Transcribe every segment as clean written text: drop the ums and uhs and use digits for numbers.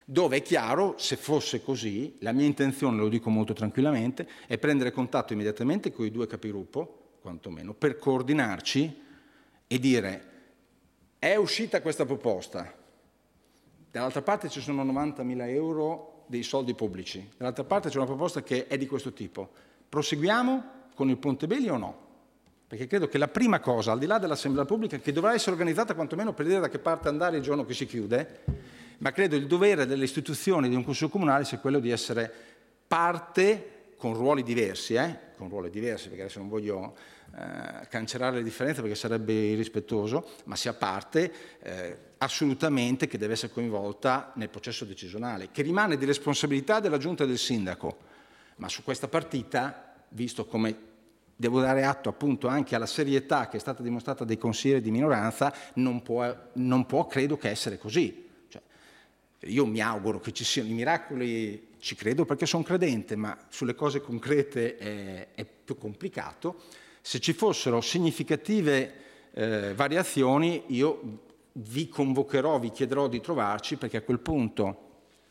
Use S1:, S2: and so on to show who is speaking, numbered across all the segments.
S1: dove è chiaro, se fosse così, la mia intenzione, lo dico molto tranquillamente, è prendere contatto immediatamente con i 2 capigruppo, quantomeno, per coordinarci e dire è uscita questa proposta, dall'altra parte ci sono 90.000 euro dei soldi pubblici, dall'altra parte c'è una proposta che è di questo tipo, proseguiamo con il Ponte Belli o no? Perché credo che la prima cosa, al di là dell'Assemblea Pubblica, che dovrà essere organizzata quantomeno per dire da che parte andare il giorno che si chiude, ma credo il dovere delle istituzioni di un Consiglio Comunale sia quello di essere parte con ruoli diversi, perché adesso non voglio cancellare le differenze perché sarebbe irrispettoso, ma sia parte assolutamente che deve essere coinvolta nel processo decisionale, che rimane di responsabilità della Giunta e del Sindaco, ma su questa partita, visto come devo dare atto appunto anche alla serietà che è stata dimostrata dai consiglieri di minoranza, non può credo che essere così. Io mi auguro che ci siano i miracoli, ci credo perché sono credente, ma sulle cose concrete è più complicato. Se ci fossero significative variazioni, io vi convocherò, vi chiederò di trovarci, perché a quel punto,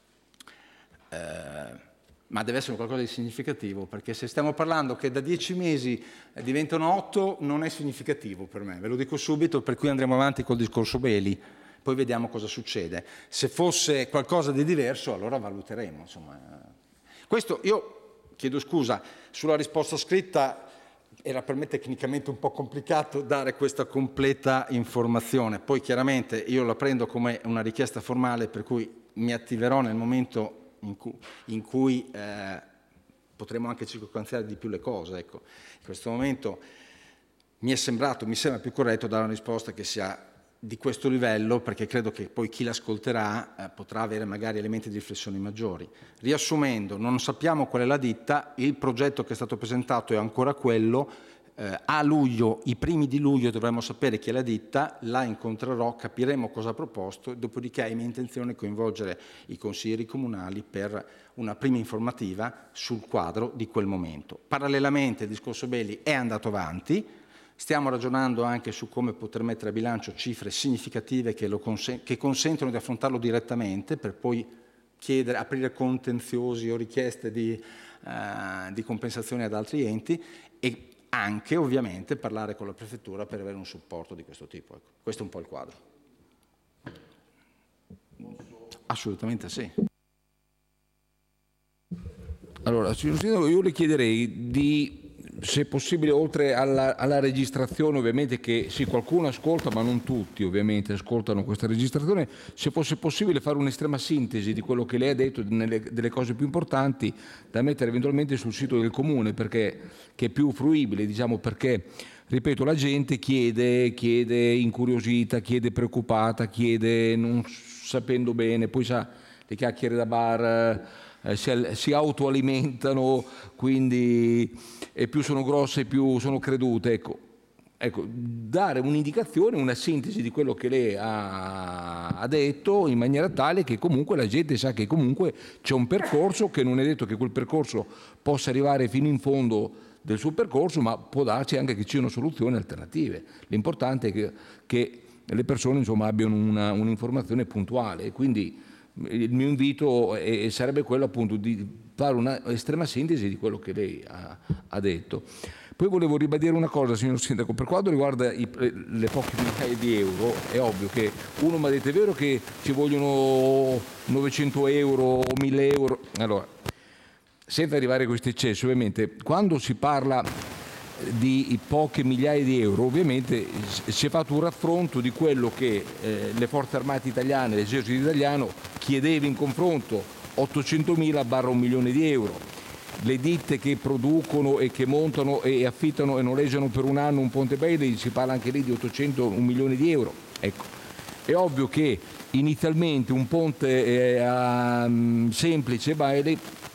S1: ma deve essere qualcosa di significativo, perché se stiamo parlando che da 10 mesi diventano 8, non è significativo per me, ve lo dico subito, per cui andremo avanti col discorso Beli. Poi vediamo cosa succede. Se fosse qualcosa di diverso, allora valuteremo. Insomma. Questo io chiedo scusa, sulla risposta scritta era per me tecnicamente un po' complicato dare questa completa informazione. Poi chiaramente io la prendo come una richiesta formale, per cui mi attiverò nel momento in cui potremo anche circostanziare di più le cose. Ecco. In questo momento mi sembra più corretto dare una risposta che sia di questo livello, perché credo che poi chi l'ascolterà potrà avere magari elementi di riflessione maggiori. Riassumendo, non sappiamo qual è la ditta, il progetto che è stato presentato è ancora quello, a luglio, i primi di luglio dovremo sapere chi è la ditta, la incontrerò, capiremo cosa ha proposto, dopodiché è mia intenzione coinvolgere i consiglieri comunali per una prima informativa sul quadro di quel momento. Parallelamente il discorso Belli è andato avanti. Stiamo ragionando anche su come poter mettere a bilancio cifre significative che consentono di affrontarlo direttamente per poi aprire contenziosi o richieste di compensazione ad altri enti e anche ovviamente parlare con la prefettura per avere un supporto di questo tipo. Ecco, questo è un po' il quadro. Assolutamente sì.
S2: Allora, signor Sindaco, io le chiederei di, se possibile, oltre alla registrazione, ovviamente, che sì, qualcuno ascolta, ma non tutti ovviamente ascoltano questa registrazione, se fosse possibile fare un'estrema sintesi di quello che lei ha detto, delle cose più importanti da mettere eventualmente sul sito del Comune, perché che è più fruibile, diciamo, perché, ripeto, la gente chiede incuriosita, chiede preoccupata, chiede non sapendo bene, poi sa le chiacchiere da bar, si autoalimentano, quindi e più sono grosse più sono credute. Ecco, dare un'indicazione, una sintesi di quello che lei ha detto, in maniera tale che comunque la gente sa che comunque c'è un percorso, che non è detto che quel percorso possa arrivare fino in fondo del suo percorso, ma può darci anche che ci siano soluzioni alternative. L'importante è che le persone, insomma, abbiano un'informazione puntuale, e quindi il mio invito sarebbe quello appunto di fare una estrema sintesi di quello che lei ha detto. Poi volevo ribadire una cosa, signor Sindaco, per quanto riguarda le poche migliaia di euro, è ovvio che uno mi ha detto: è vero che ci vogliono 900 euro o 1000 euro, allora, senza arrivare a questi eccessi, ovviamente, quando si parla di poche migliaia di euro, ovviamente si è fatto un raffronto di quello che le forze armate italiane, l'esercito italiano chiedeva in confronto, 800.000 barra 1 milione di euro. Le ditte che producono e che montano e affittano e noleggiano per un anno un Ponte Belli, si parla anche lì di 800, 1 milione di euro. Ecco, è ovvio che inizialmente un ponte semplice Bailey,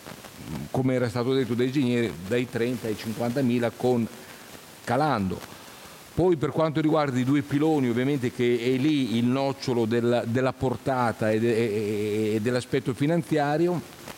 S2: come era stato detto dai ingegneri, dai 30 ai 50.000 calando. Poi per quanto riguarda i 2 piloni, ovviamente, che è lì il nocciolo della portata e dell'aspetto finanziario,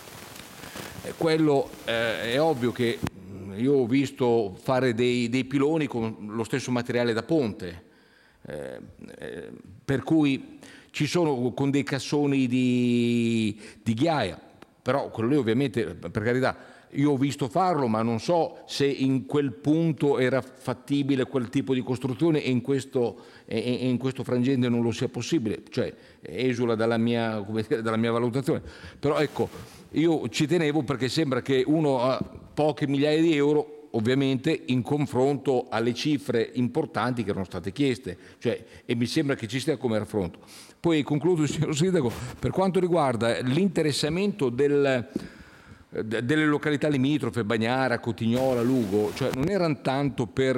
S2: quello è ovvio che io ho visto fare dei piloni con lo stesso materiale da ponte, per cui ci sono con dei cassoni di ghiaia, però quello lì ovviamente, per carità, io ho visto farlo, ma non so se in quel punto era fattibile quel tipo di costruzione e in questo frangente non lo sia possibile, cioè esula dalla mia, come dire, dalla mia valutazione. Però ecco, io ci tenevo perché sembra che uno ha poche migliaia di euro, ovviamente in confronto alle cifre importanti che erano state chieste, cioè, e mi sembra che ci stia come raffronto. Poi concludo, signor Sindaco, per quanto riguarda l'interessamento delle località limitrofe, Bagnara, Cotignola, Lugo, cioè non erano tanto per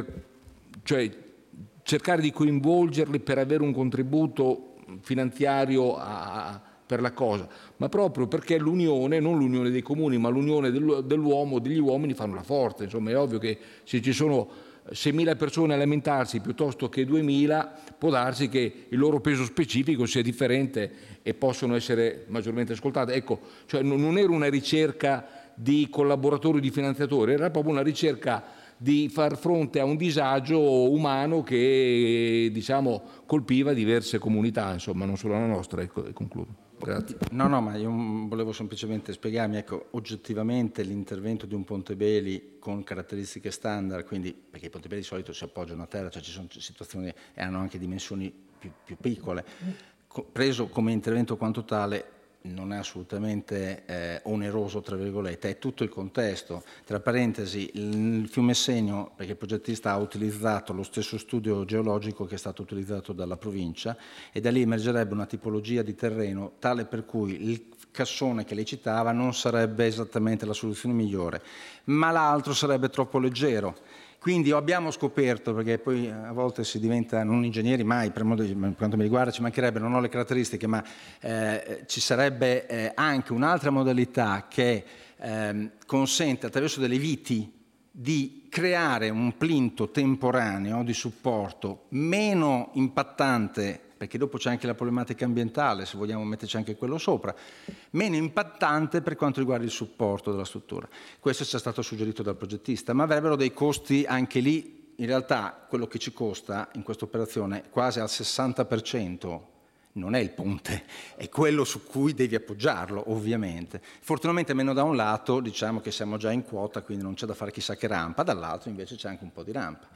S2: cercare di coinvolgerli per avere un contributo finanziario per la cosa, ma proprio perché l'unione, non l'unione dei comuni, ma l'unione dell'uomo, degli uomini fanno la forza. Insomma, è ovvio che se ci sono 6.000 persone a lamentarsi piuttosto che 2.000, può darsi che il loro peso specifico sia differente e possono essere maggiormente ascoltate. Ecco, cioè non era una ricerca di collaboratori, di finanziatori, era proprio una ricerca di far fronte a un disagio umano che, diciamo, colpiva diverse comunità, insomma, non solo la nostra. Ecco, e concludo. Grazie.
S1: No, ma io volevo semplicemente spiegarmi, ecco, oggettivamente l'intervento di un Pontebeli con caratteristiche standard, quindi, perché i Pontebeli di solito si appoggiano a terra, cioè ci sono situazioni e hanno anche dimensioni più piccole, preso come intervento quanto tale, non è assolutamente oneroso, tra virgolette, è tutto il contesto. Tra parentesi, il fiume Senio, perché il progettista ha utilizzato lo stesso studio geologico che è stato utilizzato dalla provincia, e da lì emergerebbe una tipologia di terreno tale per cui il cassone che lei citava non sarebbe esattamente la soluzione migliore, ma l'altro sarebbe troppo leggero. Quindi abbiamo scoperto, perché poi a volte si diventa non ingegneri mai, per quanto mi riguarda ci mancherebbe, non ho le caratteristiche, ma ci sarebbe anche un'altra modalità che consente attraverso delle viti di creare un plinto temporaneo di supporto meno impattante, perché dopo c'è anche la problematica ambientale, se vogliamo metterci anche quello sopra, meno impattante per quanto riguarda il supporto della struttura. Questo ci è stato suggerito dal progettista, ma avrebbero dei costi anche lì. In realtà quello che ci costa in questa operazione quasi al 60% non è il ponte, è quello su cui devi appoggiarlo, ovviamente. Fortunatamente meno da un lato, diciamo che siamo già in quota, quindi non c'è da fare chissà che rampa, dall'altro invece c'è anche un po' di rampa.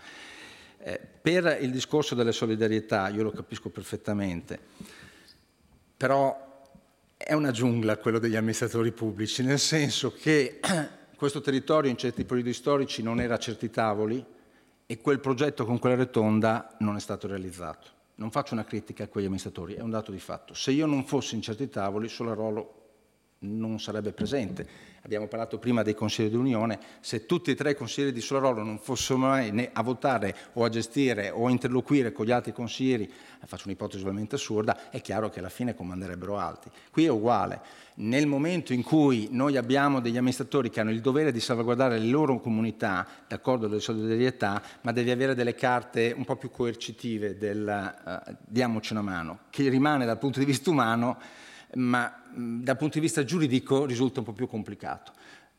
S1: Per il discorso delle solidarietà, io lo capisco perfettamente, però è una giungla quello degli amministratori pubblici, nel senso che questo territorio in certi periodi storici non era a certi tavoli e quel progetto con quella rotonda non è stato realizzato. Non faccio una critica a quegli amministratori, è un dato di fatto. Se io non fossi in certi tavoli, Solarolo non sarebbe presente. Abbiamo parlato prima dei consiglieri di Unione, se tutti e tre i consiglieri di Solarolo non fossero mai né a votare o a gestire o a interloquire con gli altri consiglieri, faccio un'ipotesi ovviamente assurda, è chiaro che alla fine comanderebbero altri. Qui è uguale. Nel momento in cui noi abbiamo degli amministratori che hanno il dovere di salvaguardare le loro comunità, d'accordo delle solidarietà, ma devi avere delle carte un po' più coercitive del diamoci una mano, che rimane dal punto di vista umano, ma dal punto di vista giuridico risulta un po' più complicato.